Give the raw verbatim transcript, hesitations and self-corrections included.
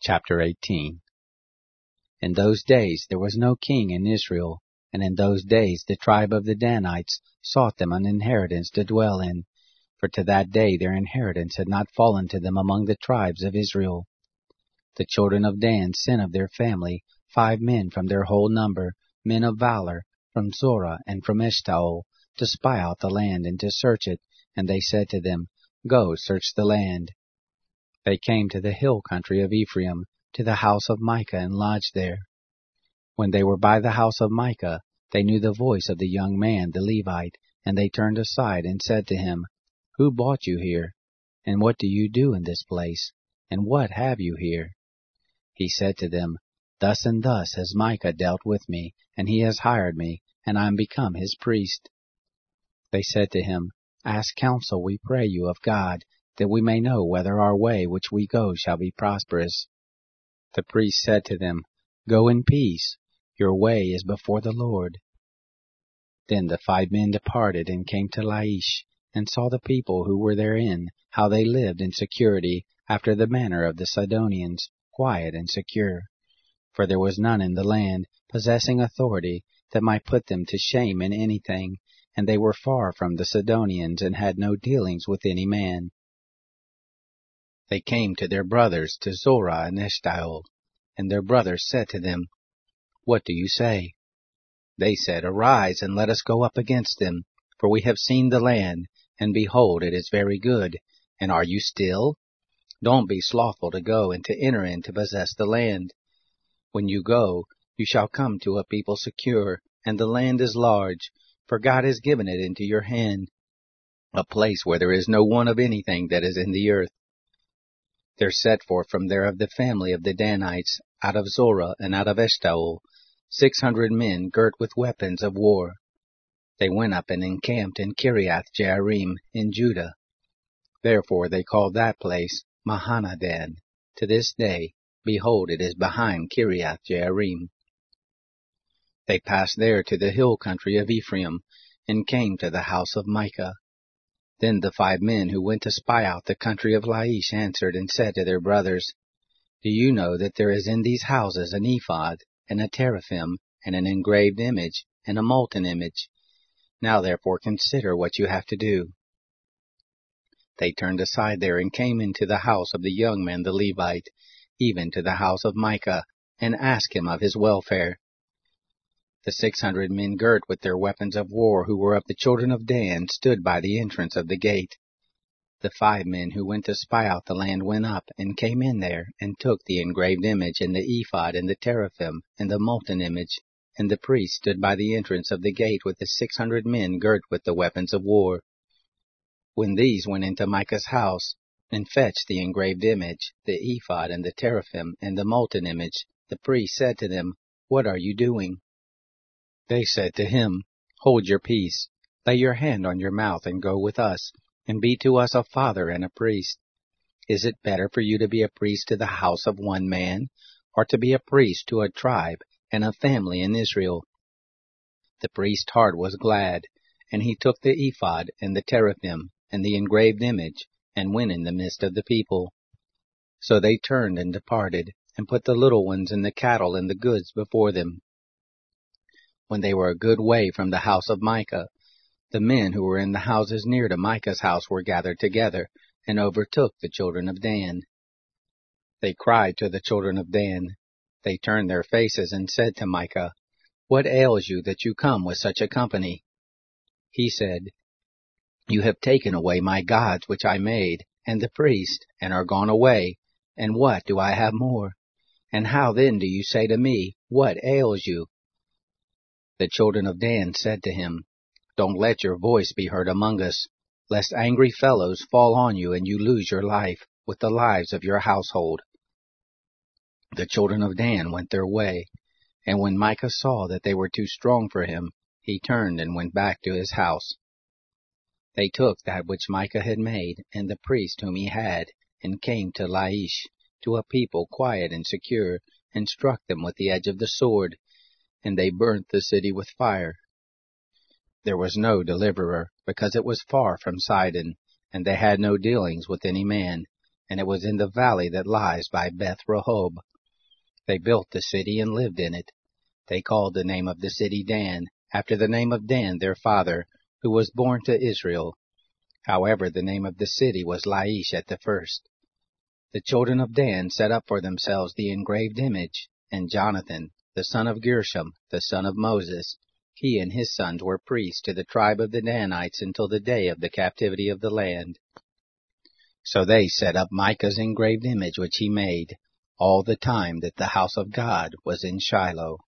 Chapter eighteen. In those days there was no king in Israel, and in those days the tribe of the Danites sought them an inheritance to dwell in, for to that day their inheritance had not fallen to them among the tribes of Israel. The children of Dan sent of their family five men from their whole number, men of valor, from Zorah and from Eshtaol, to spy out the land and to search it, and they said to them, Go, search the land. They came to the hill country of Ephraim, to the house of Micah, and lodged there. When they were by the house of Micah, they knew the voice of the young man, the Levite, and they turned aside and said to him, Who brought you here? And what do you do in this place? And what have you here? He said to them, Thus and thus has Micah dealt with me, and he has hired me, and I am become his priest. They said to him, Ask counsel, we pray you, of God, that we may know whether our way which we go shall be prosperous. The priest said to them, Go in peace, your way is before the Lord. Then the five men departed and came to Laish, and saw the people who were therein, how they lived in security, after the manner of the Sidonians, quiet and secure. For there was none in the land, possessing authority, that might put them to shame in anything, and they were far from the Sidonians, and had no dealings with any man. They came to their brothers, to Zorah and Eshtaol, and their brothers said to them, What do you say? They said, Arise, and let us go up against them, for we have seen the land, and behold, it is very good. And are you still? Don't be slothful to go and to enter in to possess the land. When you go, you shall come to a people secure, and the land is large, for God has given it into your hand, a place where there is no want of anything that is in the earth. There set forth from there of the family of the Danites, out of Zorah and out of Eshtaol, six hundred men girt with weapons of war. They went up and encamped in Kiriath Jearim in Judah. Therefore they called that place Mahanadan. To this day, behold, it is behind Kiriath Jearim. They passed there to the hill country of Ephraim, and came to the house of Micah. Then the five men who went to spy out the country of Laish answered and said to their brothers, Do you know that there is in these houses an ephod, and a teraphim, and an engraved image, and a molten image? Now therefore consider what you have to do. They turned aside there and came into the house of the young man the Levite, even to the house of Micah, and asked him of his welfare. The six hundred men girt with their weapons of war, who were of the children of Dan, stood by the entrance of the gate. The five men who went to spy out the land went up, and came in there, and took the engraved image, and the ephod, and the teraphim, and the molten image, and the priest stood by the entrance of the gate with the six hundred men girt with the weapons of war. When these went into Micah's house, and fetched the engraved image, the ephod, and the teraphim, and the molten image, the priest said to them, What are you doing? They said to him, Hold your peace, lay your hand on your mouth, and go with us, and be to us a father and a priest. Is it better for you to be a priest to the house of one man, or to be a priest to a tribe and a family in Israel? The priest's heart was glad, and he took the ephod and the teraphim and the engraved image, and went in the midst of the people. So they turned and departed, and put the little ones and the cattle and the goods before them. When they were a good way from the house of Micah, the men who were in the houses near to Micah's house were gathered together, and overtook the children of Dan. They cried to the children of Dan. They turned their faces and said to Micah, What ails you that you come with such a company? He said, You have taken away my gods which I made, and the priest, and are gone away, and what do I have more? And how then do you say to me, What ails you? The children of Dan said to him, Don't let your voice be heard among us, lest angry fellows fall on you and you lose your life, with the lives of your household. The children of Dan went their way, and when Micah saw that they were too strong for him, he turned and went back to his house. They took that which Micah had made, and the priest whom he had, and came to Laish, to a people quiet and secure, and struck them with the edge of the sword, and they burnt the city with fire. There was no deliverer, because it was far from Sidon, and they had no dealings with any man, and it was in the valley that lies by Beth Rehob. They built the city and lived in it. They called the name of the city Dan, after the name of Dan their father, who was born to Israel. However, the name of the city was Laish at the first. The children of Dan set up for themselves the engraved image, and Jonathan, the son of Gershom, the son of Moses, he and his sons were priests to the tribe of the Danites until the day of the captivity of the land. So they set up Micah's engraved image which he made, all the time that the house of God was in Shiloh.